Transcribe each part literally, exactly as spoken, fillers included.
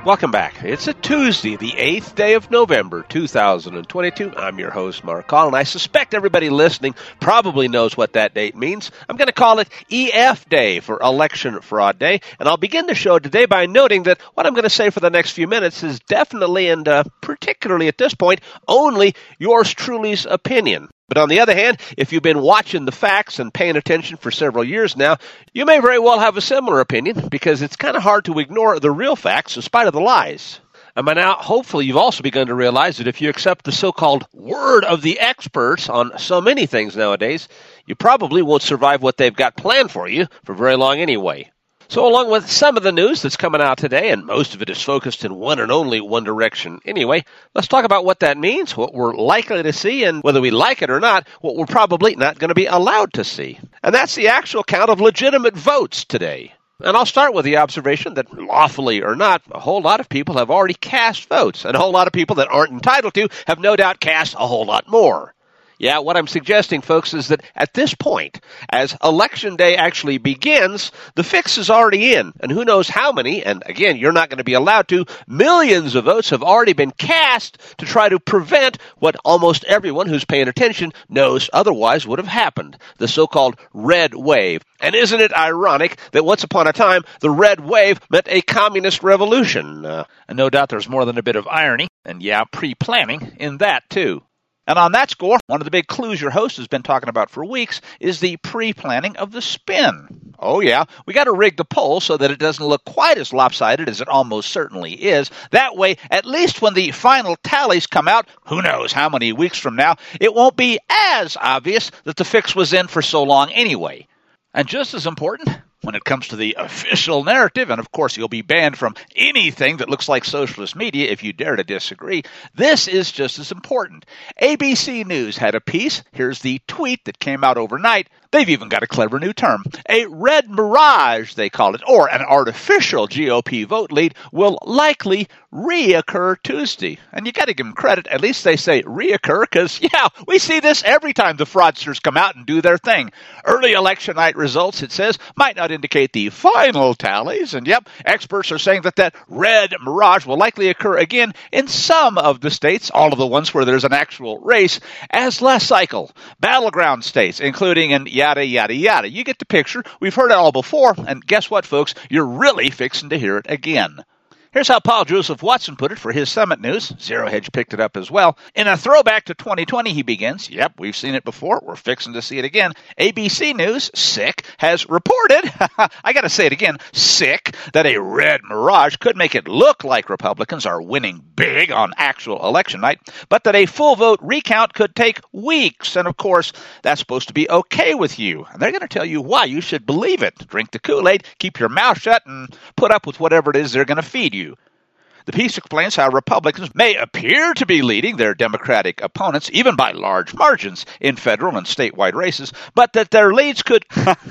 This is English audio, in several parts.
Welcome back. It's a Tuesday, the eighth day of November, two thousand twenty-two. I'm your host, Mark Call, and I suspect everybody listening probably knows what that date means. I'm going to call it E F Day for Election Fraud Day, and I'll begin the show today by noting that what I'm going to say for the next few minutes is definitely and uh, particularly at this point only yours truly's opinion. But on the other hand, if you've been watching the facts and paying attention for several years now, you may very well have a similar opinion because it's kind of hard to ignore the real facts in spite of the lies. And by now, hopefully, you've also begun to realize that if you accept the so-called word of the experts on so many things nowadays, you probably won't survive what they've got planned for you for very long anyway. So along with some of the news that's coming out today, and most of it is focused in one and only one direction anyway, let's talk about what that means, what we're likely to see, and whether we like it or not, what we're probably not going to be allowed to see. And that's the actual count of legitimate votes today. And I'll start with the observation that, lawfully or not, a whole lot of people have already cast votes, and a whole lot of people that aren't entitled to have no doubt cast a whole lot more. Yeah, what I'm suggesting, folks, is that at this point, as Election Day actually begins, the fix is already in. And who knows how many, and again, you're not going to be allowed to, millions of votes have already been cast to try to prevent what almost everyone who's paying attention knows otherwise would have happened, the so-called red wave. And isn't it ironic that once upon a time, the red wave meant a communist revolution? Uh, and no doubt there's more than a bit of irony, and yeah, pre-planning in that too. And on that score, one of the big clues your host has been talking about for weeks is the pre-planning of the spin. Oh yeah, we got to rig the poll so that it doesn't look quite as lopsided as it almost certainly is. That way, at least when the final tallies come out, who knows how many weeks from now, it won't be as obvious that the fix was in for so long anyway. And just as important, when it comes to the official narrative, and of course you'll be banned from anything that looks like socialist media if you dare to disagree, this is just as important. A B C News had a piece. Here's the tweet that came out overnight. They've even got a clever new term. A red mirage, they call it, or an artificial G O P vote lead will likely reoccur Tuesday. And you got to give them credit. At least they say reoccur because, yeah, we see this every time the fraudsters come out and do their thing. Early election night results, it says, might not indicate the final tallies. And, yep, experts are saying that that red mirage will likely occur again in some of the states, all of the ones where there's an actual race, as last cycle. Battleground states, including in yada, yada, yada. You get the picture. We've heard it all before. And guess what, folks? You're really fixing to hear it again. Here's how Paul Joseph Watson put it for his Summit News. Zero Hedge picked it up as well. In a throwback to twenty twenty, he begins. Yep, we've seen it before. We're fixing to see it again. A B C News, sick, has reported, I got to say it again, sick, that a red mirage could make it look like Republicans are winning big on actual election night, but that a full vote recount could take weeks. And of course, that's supposed to be okay with you. And they're going to tell you why you should believe it. Drink the Kool-Aid, keep your mouth shut, and put up with whatever it is they're going to feed you. The piece explains how Republicans may appear to be leading their Democratic opponents, even by large margins, in federal and statewide races, but that their leads could,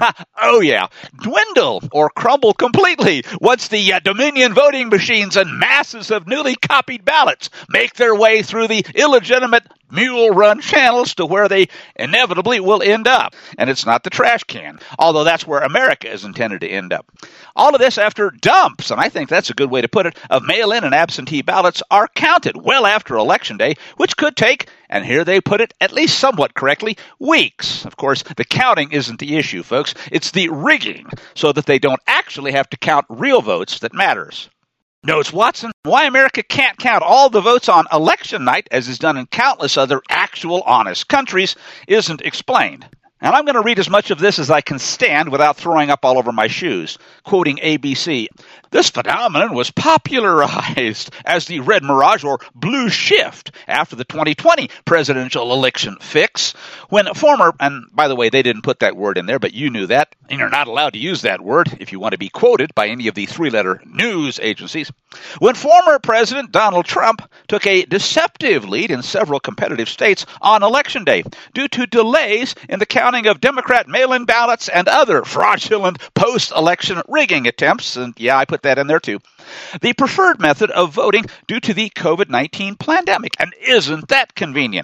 oh yeah, dwindle or crumble completely once the uh, Dominion voting machines and masses of newly copied ballots make their way through the illegitimate mule-run channels to where they inevitably will end up. And it's not the trash can, although that's where America is intended to end up. All of this after dumps, and I think that's a good way to put it, of mail-in and absentee ballots are counted well after Election Day, which could take, and here they put it at least somewhat correctly, weeks. Of course, the counting isn't the issue, folks. It's the rigging, so that they don't actually have to count real votes that matters. Notes Watson, why America can't count all the votes on election night, as is done in countless other actual honest countries, isn't explained. And I'm going to read as much of this as I can stand without throwing up all over my shoes. Quoting A B C, this phenomenon was popularized as the red mirage or blue shift after the twenty twenty presidential election fix, when former, and by the way, they didn't put that word in there, but you knew that, and you're not allowed to use that word if you want to be quoted by any of the three-letter news agencies, when former President Donald Trump took a deceptive lead in several competitive states on Election Day due to delays in the counting of Democrat mail-in ballots and other fraudulent post-election rigging attempts, and yeah, I put that in there too. The preferred method of voting due to the COVID nineteen pandemic, and isn't that convenient?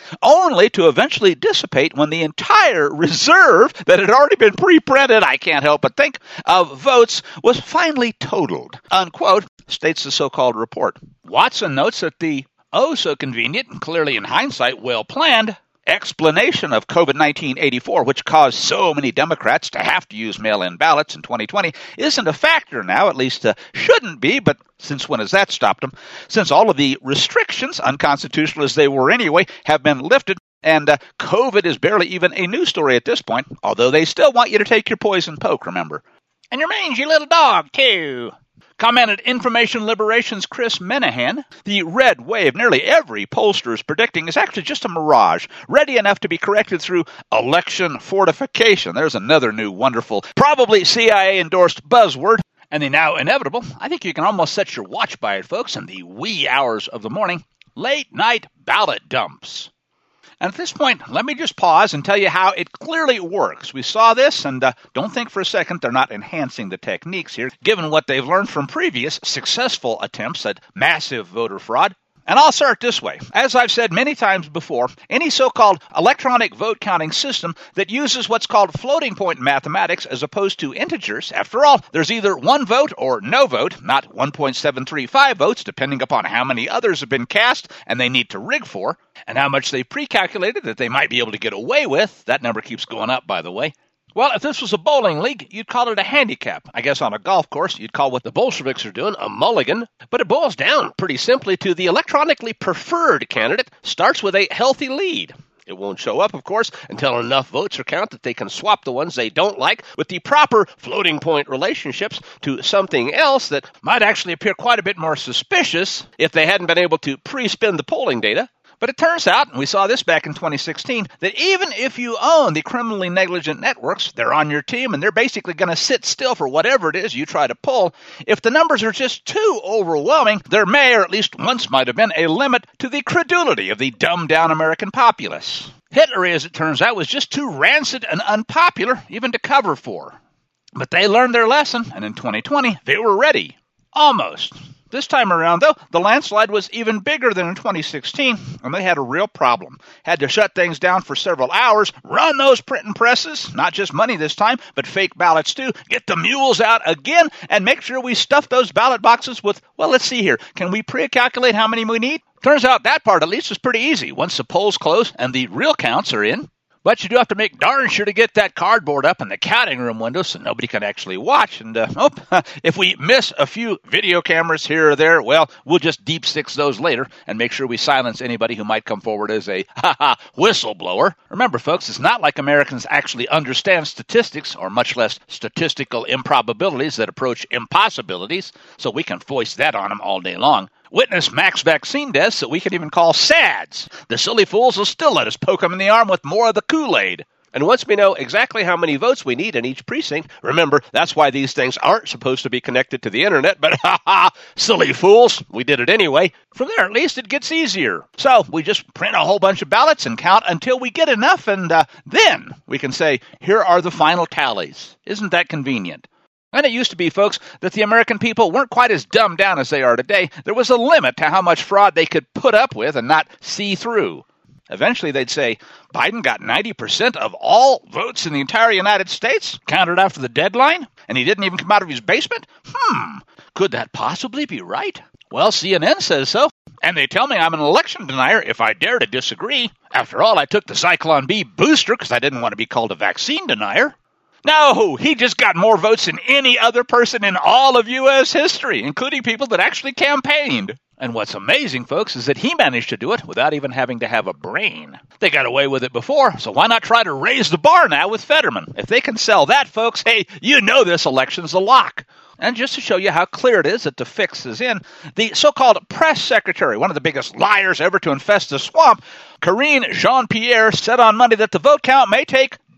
only to eventually dissipate when the entire reserve that had already been pre-printed, I can't help but think, of votes was finally totaled, unquote, states the so-called report. Watson notes that the oh-so-convenient, and clearly in hindsight well-planned, explanation of COVID nineteen eighty-four, which caused so many Democrats to have to use mail-in ballots in twenty twenty, isn't a factor now, at least uh, shouldn't be, but since when has that stopped them? Since all of the restrictions, unconstitutional as they were anyway, have been lifted, and uh, COVID is barely even a news story at this point, although they still want you to take your poison poke, remember. And your mangy little dog, too. Commented Information Liberation's Chris Menahan, the red wave nearly every pollster is predicting is actually just a mirage, ready enough to be corrected through election fortification. There's another new wonderful, probably C I A-endorsed buzzword. And the now inevitable, I think you can almost set your watch by it, folks, in the wee hours of the morning, late-night ballot dumps. And at this point, let me just pause and tell you how it clearly works. We saw this, and uh, don't think for a second they're not enhancing the techniques here, given what they've learned from previous successful attempts at massive voter fraud. And I'll start this way. As I've said many times before, any so-called electronic vote counting system that uses what's called floating point mathematics as opposed to integers, after all, there's either one vote or no vote, not one point seven three five votes, depending upon how many others have been cast and they need to rig for, and how much they pre-calculated that they might be able to get away with. That number keeps going up, by the way. Well, if this was a bowling league, you'd call it a handicap. I guess on a golf course, you'd call what the Bolsheviks are doing a mulligan. But it boils down pretty simply to the electronically preferred candidate starts with a healthy lead. It won't show up, of course, until enough votes are counted that they can swap the ones they don't like with the proper floating point relationships to something else that might actually appear quite a bit more suspicious if they hadn't been able to pre-spin the polling data. But it turns out, and we saw this back in twenty sixteen, that even if you own the criminally negligent networks, they're on your team and they're basically going to sit still for whatever it is you try to pull. If the numbers are just too overwhelming, there may, or at least once might have been, a limit to the credulity of the dumbed-down American populace. Hitler, as it turns out, was just too rancid and unpopular even to cover for. But they learned their lesson, and in twenty twenty, they were ready. Almost. This time around, though, the landslide was even bigger than in twenty sixteen, and they had a real problem. Had to shut things down for several hours, run those printing presses, not just money this time, but fake ballots too, get the mules out again, and make sure we stuff those ballot boxes with, well, let's see here, can we pre-calculate how many we need? Turns out that part, at least, is pretty easy once the polls close and the real counts are in. But you do have to make darn sure to get that cardboard up in the counting room window so nobody can actually watch. And uh, oh, if we miss a few video cameras here or there, well, we'll just deep six those later and make sure we silence anybody who might come forward as a ha-ha whistleblower. Remember, folks, it's not like Americans actually understand statistics, or much less statistical improbabilities that approach impossibilities, so we can foist that on them all day long. Witness Max vaccine deaths that we can even call S A Ds. The silly fools will still let us poke them in the arm with more of the Kool-Aid. And once we know exactly how many votes we need in each precinct, remember, that's why these things aren't supposed to be connected to the internet, but ha ha, silly fools, we did it anyway. From there, at least, it gets easier. So we just print a whole bunch of ballots and count until we get enough, and uh, then we can say, here are the final tallies. Isn't that convenient? And it used to be, folks, that the American people weren't quite as dumbed down as they are today. There was a limit to how much fraud they could put up with and not see through. Eventually, they'd say, Biden got ninety percent of all votes in the entire United States, counted after the deadline, and he didn't even come out of his basement? Hmm, could that possibly be right? Well, C N N says so, and they tell me I'm an election denier if I dare to disagree. After all, I took the Zyklon B booster because I didn't want to be called a vaccine denier. No, he just got more votes than any other person in all of U S history, including people that actually campaigned. And what's amazing, folks, is that he managed to do it without even having to have a brain. They got away with it before, so why not try to raise the bar now with Fetterman? If they can sell that, folks, hey, you know this election's a lock. And just to show you how clear it is that the fix is in, the so-called press secretary, one of the biggest liars ever to infest the swamp, Karine Jean-Pierre, said on Monday that the vote count may take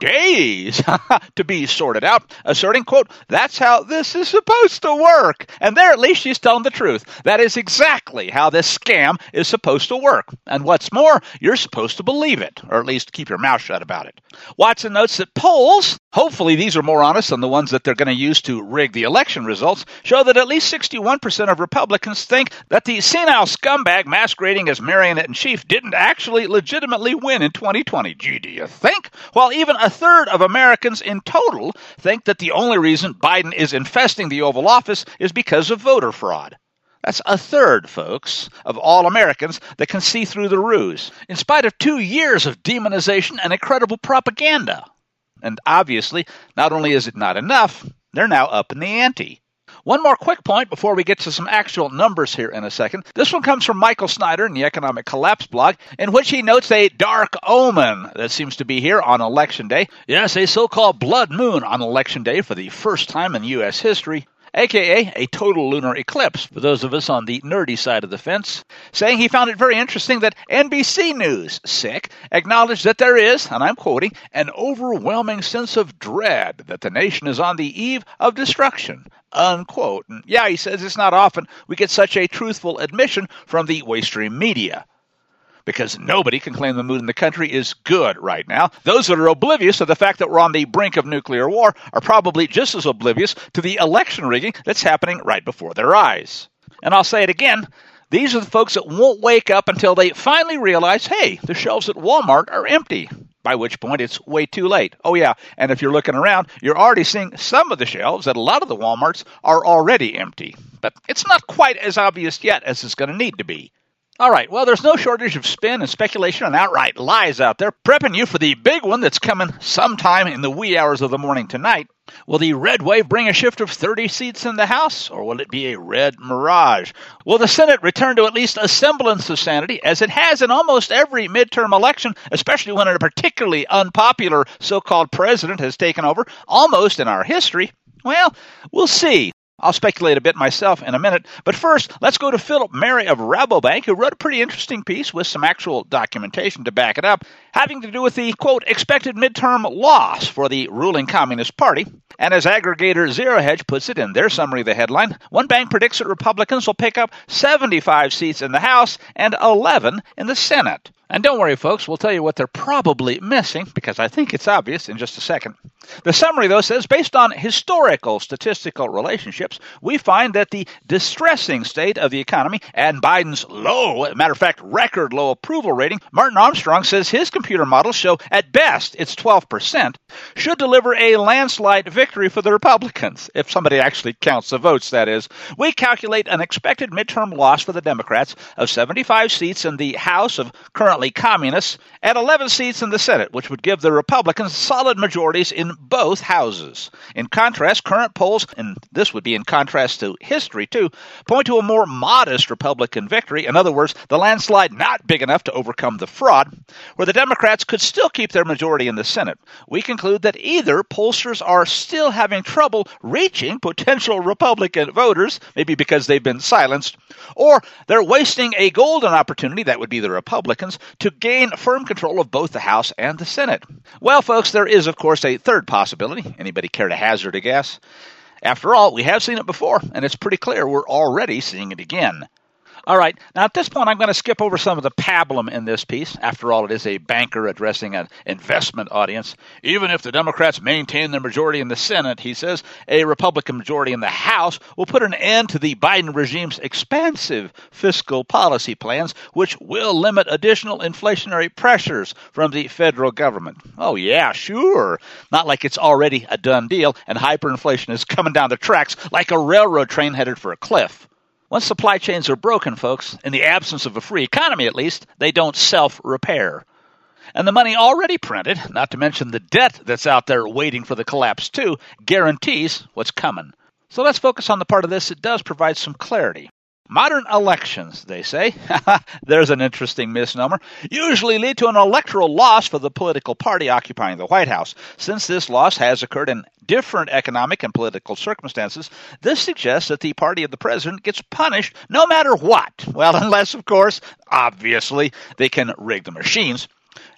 days to be sorted out, asserting, quote, that's how this is supposed to work. And there at least she's telling the truth. That is exactly how this scam is supposed to work. And what's more, you're supposed to believe it, or at least keep your mouth shut about it. Watson notes that polls, hopefully these are more honest than the ones that they're going to use to rig the election results, show that at least sixty-one percent of Republicans think that the senile scumbag masquerading as marionette-in-chief didn't actually legitimately win in twenty twenty. Gee, do you think? While even a third of Americans in total think that the only reason Biden is infesting the Oval Office is because of voter fraud. That's a third, folks, of all Americans that can see through the ruse, in spite of two years of demonization and incredible propaganda. And obviously, not only is it not enough, they're now up in the ante. One more quick point before we get to some actual numbers here in a second. This one comes from Michael Snyder in the Economic Collapse blog, in which he notes a dark omen that seems to be here on Election Day. Yes, a so-called blood moon on Election Day for the first time in U S history, a k a a total lunar eclipse, for those of us on the nerdy side of the fence, saying he found it very interesting that N B C News, sick, acknowledged that there is, and I'm quoting, an overwhelming sense of dread that the nation is on the eve of destruction, unquote. And yeah, he says it's not often we get such a truthful admission from the mainstream media, because nobody can claim the mood in the country is good right now. Those that are oblivious to the fact that we're on the brink of nuclear war are probably just as oblivious to the election rigging that's happening right before their eyes. And I'll say it again, these are the folks that won't wake up until they finally realize, hey, the shelves at Walmart are empty, by which point it's way too late. Oh yeah, and if you're looking around, you're already seeing some of the shelves at a lot of the Walmarts are already empty. But it's not quite as obvious yet as it's going to need to be. All right, well, there's no shortage of spin and speculation and outright lies out there, prepping you for the big one that's coming sometime in the wee hours of the morning tonight. Will the red wave bring a shift of thirty seats in the House, or will it be a red mirage? Will the Senate return to at least a semblance of sanity, as it has in almost every midterm election, especially when a particularly unpopular so-called president has taken over, almost in our history? Well, we'll see. I'll speculate a bit myself in a minute, but first, let's go to Philip Mary of Rabobank, who wrote a pretty interesting piece with some actual documentation to back it up, having to do with the, quote, expected midterm loss for the ruling Communist Party. And as aggregator Zero Hedge puts it in their summary of the headline, one bank predicts that Republicans will pick up seventy-five seats in the House and eleven in the Senate. And don't worry, folks, we'll tell you what they're probably missing, because I think it's obvious in just a second. The summary, though, says, based on historical statistical relationships, we find that the distressing state of the economy and Biden's low, matter of fact, record low approval rating, Martin Armstrong says his computer models show at best it's twelve percent, should deliver a landslide victory for the Republicans, if somebody actually counts the votes, that is. We calculate an expected midterm loss for the Democrats of seventy-five seats in the House of currently communists and eleven seats in the Senate, which would give the Republicans solid majorities in both houses. In contrast, current polls, and this would be in contrast to history too, point to a more modest Republican victory. In other words, the landslide not big enough to overcome the fraud, where the Democrats could still keep their majority in the Senate. We conclude that either pollsters are still having trouble reaching potential Republican voters, maybe because they've been silenced, or they're wasting a golden opportunity, that would be the Republicans, to gain firm control of both the House and the Senate. Well, folks, there is, of course, a third possibility. Anybody care to hazard a guess? After all, we have seen it before, and it's pretty clear we're already seeing it again. All right, now at this point, I'm going to skip over some of the pablum in this piece. After all, it is a banker addressing an investment audience. Even if the Democrats maintain their majority in the Senate, he says, a Republican majority in the House will put an end to the Biden regime's expansive fiscal policy plans, which will limit additional inflationary pressures from the federal government. Oh, yeah, sure. Not like it's already a done deal, and hyperinflation is coming down the tracks like a railroad train headed for a cliff. Once supply chains are broken, folks, in the absence of a free economy at least, they don't self-repair. And the money already printed, not to mention the debt that's out there waiting for the collapse too, guarantees what's coming. So let's focus on the part of this that does provide some clarity. Modern elections, they say, there's an interesting misnomer, usually lead to an electoral loss for the political party occupying the White House. Since this loss has occurred in different economic and political circumstances, this suggests that the party of the president gets punished no matter what. Well, unless, of course, obviously, they can rig the machines.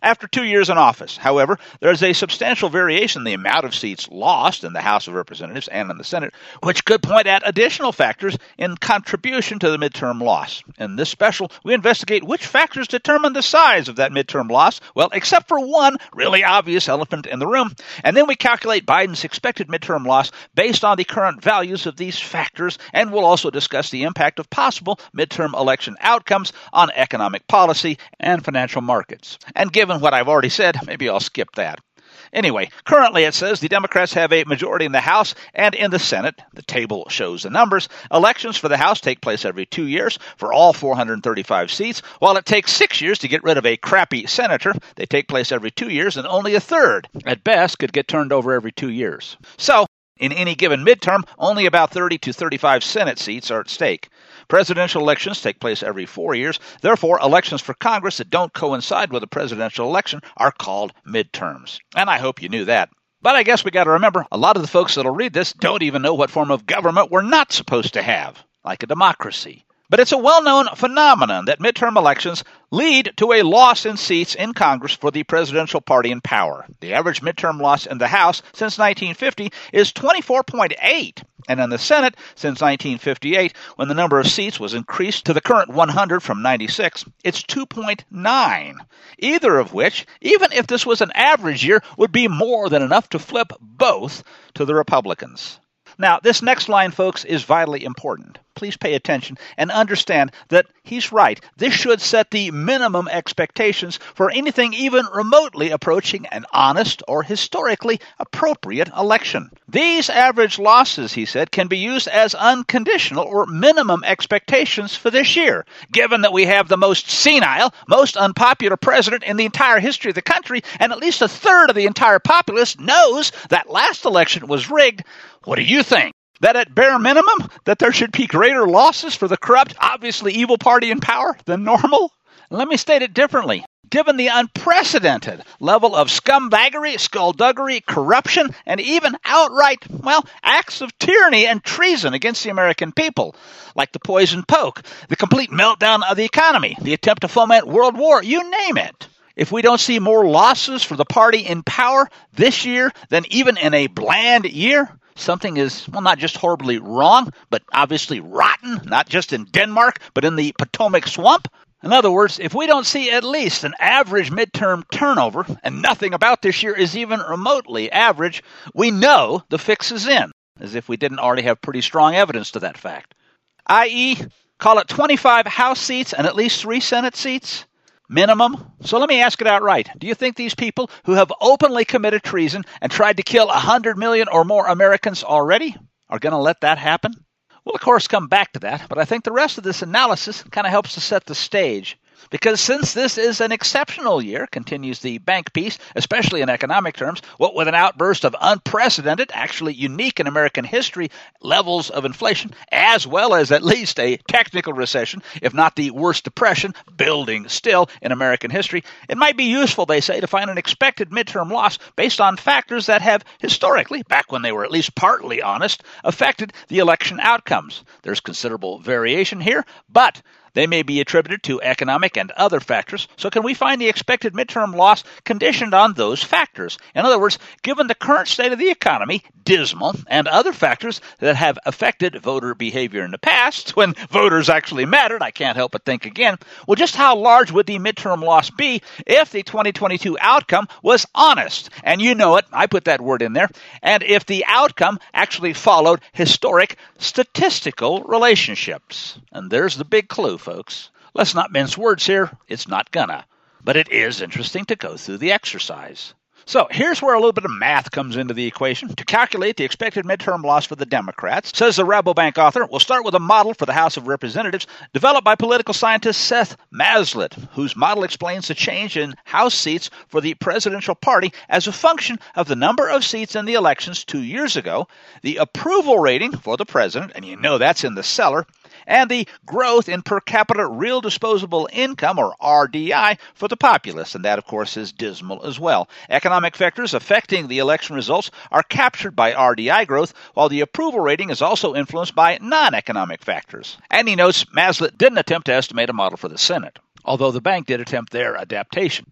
after two years in office. However, there is a substantial variation in the amount of seats lost in the House of Representatives and in the Senate, which could point at additional factors in contribution to the midterm loss. In this special, we investigate which factors determine the size of that midterm loss, well, except for one really obvious elephant in the room, and then we calculate Biden's expected midterm loss based on the current values of these factors, and we'll also discuss the impact of possible midterm election outcomes on economic policy and financial markets. And given what I've already said, maybe I'll skip that. Anyway, currently it says the Democrats have a majority in the House and in the Senate. The table shows the numbers. Elections for the House take place every two years for all four hundred thirty-five seats, while it takes six years to get rid of a crappy senator. They take place every two years, and only a third, at best, could get turned over every two years. So, in any given midterm, only about thirty to thirty-five Senate seats are at stake. Presidential elections take place every four years. Therefore, elections for Congress that don't coincide with a presidential election are called midterms. And I hope you knew that. But I guess we got to remember, a lot of the folks that'll read this don't even know what form of government we're not supposed to have, like a democracy. But it's a well-known phenomenon that midterm elections lead to a loss in seats in Congress for the presidential party in power. The average midterm loss in the House since nineteen fifty is twenty-four point eight, and in the Senate since nineteen fifty-eight, when the number of seats was increased to the current one hundred from ninety-six, it's two point nine. Either of which, even if this was an average year, would be more than enough to flip both to the Republicans. Now, this next line, folks, is vitally important. Please pay attention and understand that he's right. This should set the minimum expectations for anything even remotely approaching an honest or historically appropriate election. These average losses, he said, can be used as unconditional or minimum expectations for this year, given that we have the most senile, most unpopular president in the entire history of the country, and at least a third of the entire populace knows that last election was rigged. What do you think? That at bare minimum, that there should be greater losses for the corrupt, obviously evil party in power than normal? Let me state it differently. Given the unprecedented level of scumbaggery, skullduggery, corruption, and even outright, well, acts of tyranny and treason against the American people, like the poison poke, the complete meltdown of the economy, the attempt to foment world war, you name it. If we don't see more losses for the party in power this year than even in a bland year, something is, well, not just horribly wrong, but obviously rotten, not just in Denmark, but in the Potomac Swamp. In other words, if we don't see at least an average midterm turnover, and nothing about this year is even remotely average, we know the fix is in, as if we didn't already have pretty strong evidence to that fact. that is, call it twenty-five House seats and at least three Senate seats? Minimum. So let me ask it outright. Do you think these people who have openly committed treason and tried to kill one hundred million or more Americans already are going to let that happen? We'll, of course, come back to that, but I think the rest of this analysis kind of helps to set the stage. Because since this is an exceptional year, continues the bank piece, especially in economic terms, what with an outburst of unprecedented, actually unique in American history, levels of inflation, as well as at least a technical recession, if not the worst depression, building still in American history, it might be useful, they say, to find an expected midterm loss based on factors that have historically, back when they were at least partly honest, affected the election outcomes. There's considerable variation here, but they may be attributed to economic and other factors, so can we find the expected midterm loss conditioned on those factors? In other words, given the current state of the economy, dismal, and other factors that have affected voter behavior in the past, when voters actually mattered, I can't help but think again, well, just how large would the midterm loss be if the twenty twenty-two outcome was honest? And you know it, I put that word in there, and if the outcome actually followed historic statistical relationships. And there's the big clue, folks. Let's not mince words here. It's not gonna. But it is interesting to go through the exercise. So here's where a little bit of math comes into the equation. To calculate the expected midterm loss for the Democrats, says the Rabobank author, we'll start with a model for the House of Representatives developed by political scientist Seth Maslett, whose model explains the change in House seats for the presidential party as a function of the number of seats in the elections two years ago, the approval rating for the president, and you know that's in the cellar, and the growth in per capita real disposable income, or R D I, for the populace, and that, of course, is dismal as well. Economic factors affecting the election results are captured by R D I growth, while the approval rating is also influenced by non-economic factors. And he notes Maslett didn't attempt to estimate a model for the Senate, although the bank did attempt their adaptation.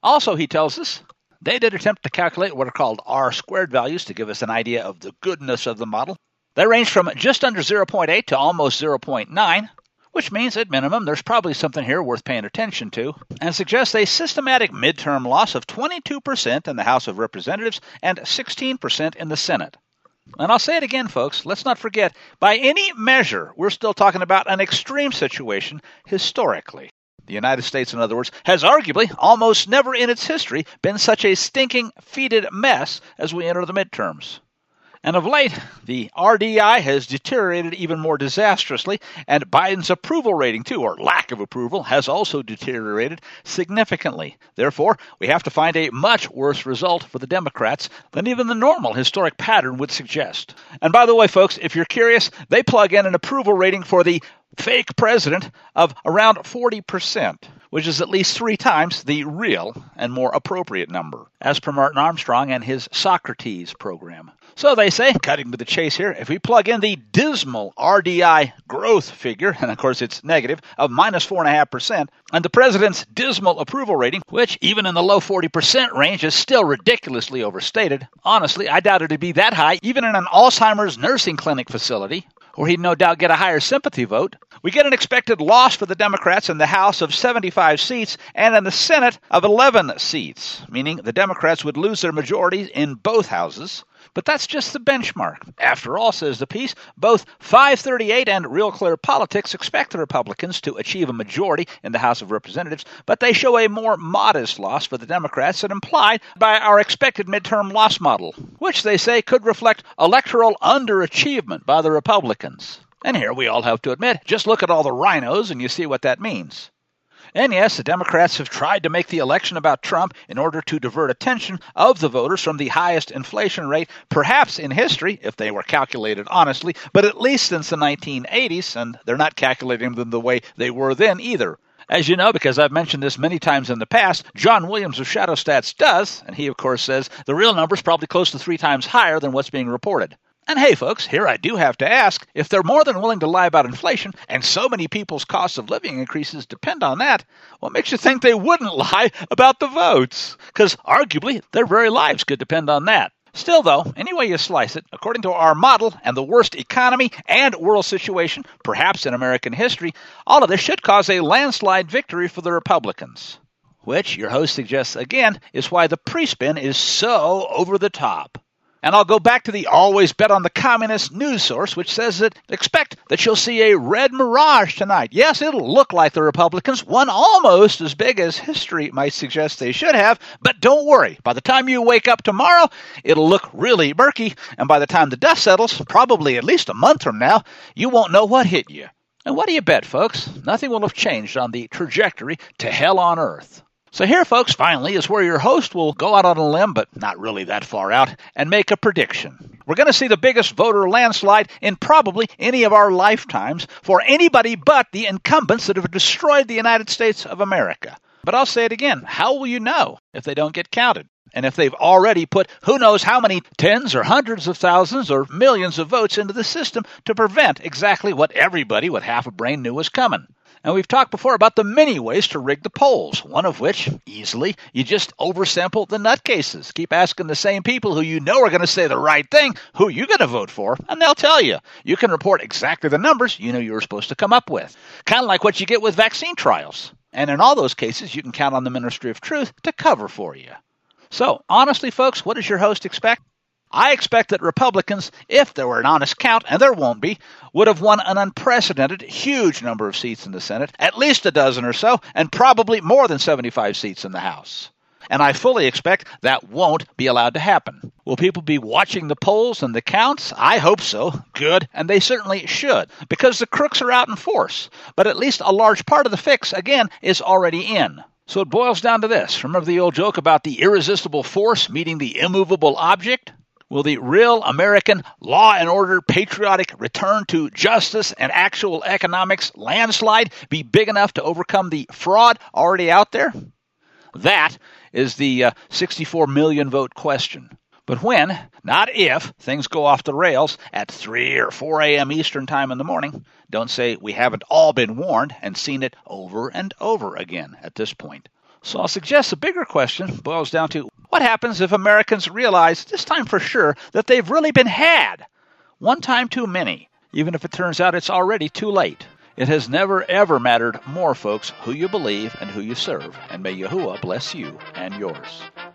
Also, he tells us, they did attempt to calculate what are called R-squared values to give us an idea of the goodness of the model. They range from just under zero point eight to almost zero point nine, which means at minimum there's probably something here worth paying attention to, and suggests a systematic midterm loss of twenty-two percent in the House of Representatives and sixteen percent in the Senate. And I'll say it again, folks, let's not forget, by any measure, we're still talking about an extreme situation historically. The United States, in other words, has arguably almost never in its history been such a stinking, fetid mess as we enter the midterms. And of late, the R D I has deteriorated even more disastrously, and Biden's approval rating, too, or lack of approval, has also deteriorated significantly. Therefore, we have to find a much worse result for the Democrats than even the normal historic pattern would suggest. And by the way, folks, if you're curious, they plug in an approval rating for the fake president of around forty percent, which is at least three times the real and more appropriate number, as per Martin Armstrong and his Socrates program. So they say, cutting to the chase here, if we plug in the dismal R D I growth figure, and of course it's negative, of minus four point five percent, and the president's dismal approval rating, which even in the low forty percent range is still ridiculously overstated, honestly, I doubt it'd be that high even in an Alzheimer's nursing clinic facility, or he'd no doubt get a higher sympathy vote. We get an expected loss for the Democrats in the House of seventy-five seats and in the Senate of eleven seats, meaning the Democrats would lose their majority in both houses. But that's just the benchmark. After all, says the piece, both five thirty-eight and Real Clear Politics expect the Republicans to achieve a majority in the House of Representatives, but they show a more modest loss for the Democrats than implied by our expected midterm loss model, which they say could reflect electoral underachievement by the Republicans. And here we all have to admit, just look at all the rhinos and you see what that means. And yes, the Democrats have tried to make the election about Trump in order to divert attention of the voters from the highest inflation rate, perhaps in history, if they were calculated honestly, but at least since the nineteen eighties, and they're not calculating them the way they were then either. As you know, because I've mentioned this many times in the past, John Williams of ShadowStats does, and he of course says the real number is probably close to three times higher than what's being reported. And hey, folks, here I do have to ask, if they're more than willing to lie about inflation, and so many people's cost of living increases depend on that, what makes you think they wouldn't lie about the votes? Because arguably, their very lives could depend on that. Still, though, any way you slice it, according to our model and the worst economy and world situation, perhaps in American history, all of this should cause a landslide victory for the Republicans. Which, your host suggests again, is why the pre-spin is so over the top. And I'll go back to the always bet on the communist news source, which says that expect that you'll see a red mirage tonight. Yes, it'll look like the Republicans, one almost as big as history might suggest they should have, but don't worry. By the time you wake up tomorrow, it'll look really murky, and by the time the dust settles, probably at least a month from now, you won't know what hit you. And what do you bet, folks? Nothing will have changed on the trajectory to hell on earth. So here, folks, finally, is where your host will go out on a limb, but not really that far out, and make a prediction. We're going to see the biggest voter landslide in probably any of our lifetimes for anybody but the incumbents that have destroyed the United States of America. But I'll say it again, how will you know if they don't get counted? And if they've already put who knows how many tens or hundreds of thousands or millions of votes into the system to prevent exactly what everybody with half a brain knew was coming? And we've talked before about the many ways to rig the polls, one of which, easily, you just oversample the nutcases. Keep asking the same people who you know are going to say the right thing, who you going to vote for, and they'll tell you. You can report exactly the numbers you know you were supposed to come up with. Kind of like what you get with vaccine trials. And in all those cases, you can count on the Ministry of Truth to cover for you. So, honestly, folks, what does your host expect? I expect that Republicans, if there were an honest count, and there won't be, would have won an unprecedented huge number of seats in the Senate, at least a dozen or so, and probably more than seventy-five seats in the House. And I fully expect that won't be allowed to happen. Will people be watching the polls and the counts? I hope so. Good. And they certainly should, because the crooks are out in force. But at least a large part of the fix, again, is already in. So it boils down to this. Remember the old joke about the irresistible force meeting the immovable object? Will the real American law and order patriotic return to justice and actual economics landslide be big enough to overcome the fraud already out there? That is the uh, sixty-four million vote question. But when, not if, things go off the rails at three or four a.m. Eastern time in the morning, don't say we haven't all been warned and seen it over and over again at this point. So I'll suggest the bigger question boils down to, what happens if Americans realize, this time for sure, that they've really been had? One time too many, even if it turns out it's already too late. It has never, ever mattered more, folks, who you believe and who you serve. And may Yahuwah bless you and yours.